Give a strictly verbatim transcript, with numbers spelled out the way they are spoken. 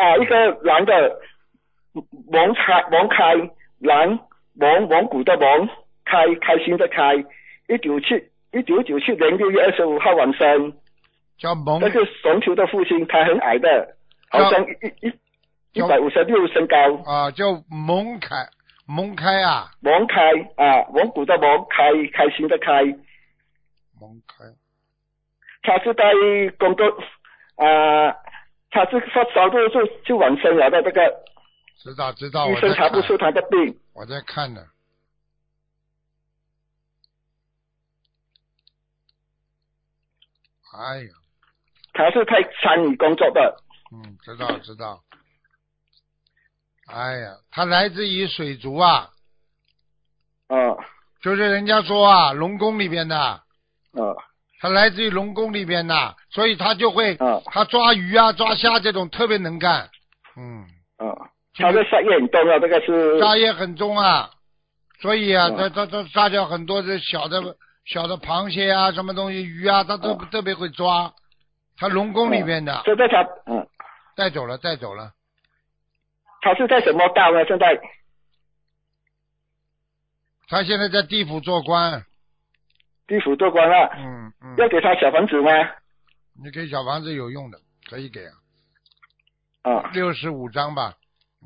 啊，一个男的蒙开蒙开男蒙蒙古的蒙开开心的开，一九七一九九七年六月二十五号晚生。 叫蒙。 这是熊球的父亲，他很矮的，好像一一一百五十六身高。 啊，叫蒙开蒙开啊。 蒙开啊，蒙古的蒙开开心的开。 蒙开。 他是在工作啊，他是发烧就就就往生了的这个。 知道知道， 医生查不出他的病。 我在看呢。哎呀。 他是在参与工作的。 嗯，知道知道。哎呀，他来自于水族啊。 嗯。 就是人家说啊，龙宫里边的。 嗯。 他来自于龙宫里边的，所以他就会， 嗯、 他抓鱼啊、抓虾这种特别能干。嗯。 嗯。他的杀业很重要，这个是。 杀业很重啊，所以啊， 嗯、 他他他杀掉很多的小的小的螃蟹啊，什么东西鱼啊，他都、嗯、特别会抓。他龙宫里边的。 现在他嗯。 带走了，带走了。 他是在什么道呢？现在？ 他现在在地府做官。 地府做官了。 嗯嗯。 要给他小房子吗？ 你给小房子有用的，可以给啊。 啊。 六十五张吧。